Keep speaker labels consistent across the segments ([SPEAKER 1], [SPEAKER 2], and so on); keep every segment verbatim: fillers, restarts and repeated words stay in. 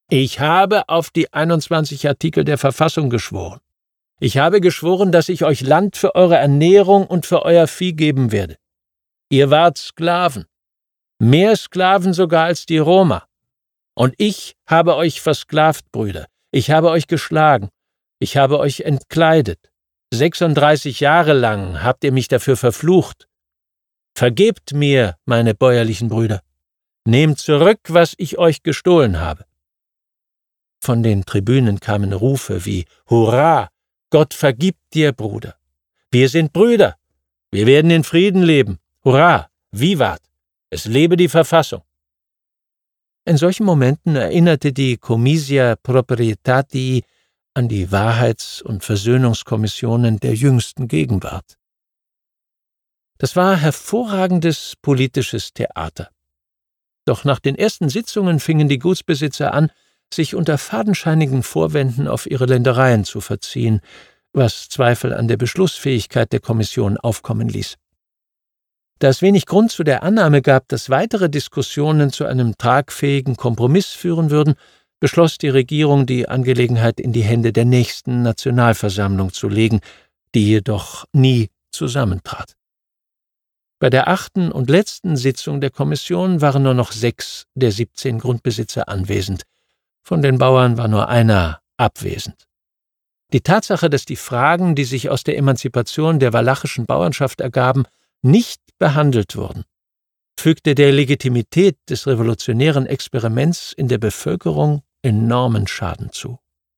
[SPEAKER 1] Ich habe auf die einundzwanzig Artikel der Verfassung geschworen. Ich habe geschworen, dass ich euch Land für eure Ernährung und für euer Vieh geben werde. Ihr wart Sklaven, mehr Sklaven sogar als die Roma. Und ich habe euch versklavt, Brüder. Ich habe euch geschlagen. Ich habe euch entkleidet. sechsunddreißig Jahre lang habt ihr mich dafür verflucht. Vergebt mir, meine bäuerlichen Brüder. Nehmt zurück, was ich euch gestohlen habe. Von den Tribünen kamen Rufe wie »Hurra! Gott vergibt dir, Bruder! Wir sind Brüder! Wir werden in Frieden leben! Hurra! Vivat! Es lebe die Verfassung!« In solchen Momenten erinnerte die Comisia Proprietatii an die Wahrheits- und Versöhnungskommissionen der jüngsten Gegenwart. Das war hervorragendes politisches Theater. Doch nach den ersten Sitzungen fingen die Gutsbesitzer an, sich unter fadenscheinigen Vorwänden auf ihre Ländereien zu verziehen, was Zweifel an der Beschlussfähigkeit der Kommission aufkommen ließ. Da es wenig Grund zu der Annahme gab, dass weitere Diskussionen zu einem tragfähigen Kompromiss führen würden, beschloss die Regierung, die Angelegenheit in die Hände der nächsten Nationalversammlung zu legen, die jedoch nie zusammentrat. Bei der achten und letzten Sitzung der Kommission waren nur noch sechs der siebzehn Grundbesitzer anwesend. Von den Bauern war nur einer abwesend. Die Tatsache, dass die Fragen, die sich aus der Emanzipation der walachischen Bauernschaft ergaben, nicht behandelt wurden, fügte der Legitimität des revolutionären Experiments in der Bevölkerung enormen Schaden zu.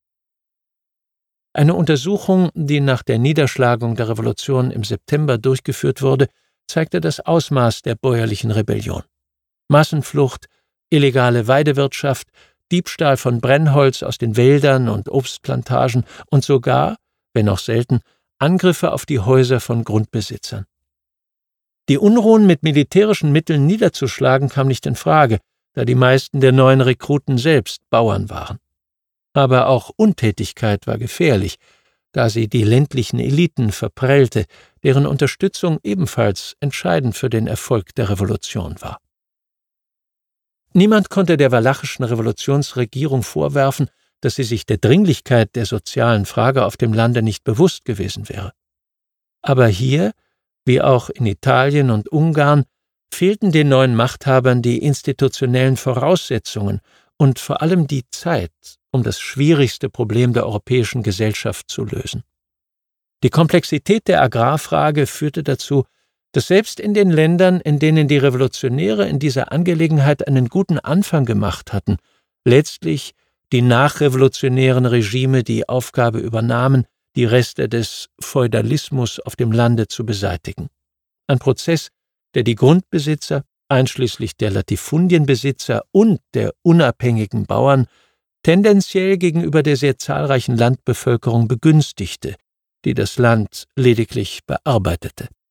[SPEAKER 1] Eine Untersuchung, die nach der Niederschlagung der Revolution im September durchgeführt wurde, zeigte das Ausmaß der bäuerlichen Rebellion. Massenflucht, illegale Weidewirtschaft, Diebstahl von Brennholz aus den Wäldern und Obstplantagen und sogar, wenn auch selten, Angriffe auf die Häuser von Grundbesitzern. Die Unruhen mit militärischen Mitteln niederzuschlagen kam nicht in Frage, da die meisten der neuen Rekruten selbst Bauern waren. Aber auch Untätigkeit war gefährlich, da sie die ländlichen Eliten verprellte, deren Unterstützung ebenfalls entscheidend für den Erfolg der Revolution war. Niemand konnte der walachischen Revolutionsregierung vorwerfen, dass sie sich der Dringlichkeit der sozialen Frage auf dem Lande nicht bewusst gewesen wäre. Aber hier, wie auch in Italien und Ungarn, fehlten den neuen Machthabern die institutionellen Voraussetzungen und vor allem die Zeit, um das schwierigste Problem der europäischen Gesellschaft zu lösen. Die Komplexität der Agrarfrage führte dazu, dass selbst in den Ländern, in denen die Revolutionäre in dieser Angelegenheit einen guten Anfang gemacht hatten, letztlich die nachrevolutionären Regime die Aufgabe übernahmen, die Reste des Feudalismus auf dem Lande zu beseitigen. Ein Prozess, der die Grundbesitzer, einschließlich der Latifundienbesitzer und der unabhängigen Bauern, tendenziell gegenüber der sehr zahlreichen Landbevölkerung begünstigte, die das Land lediglich bearbeitete.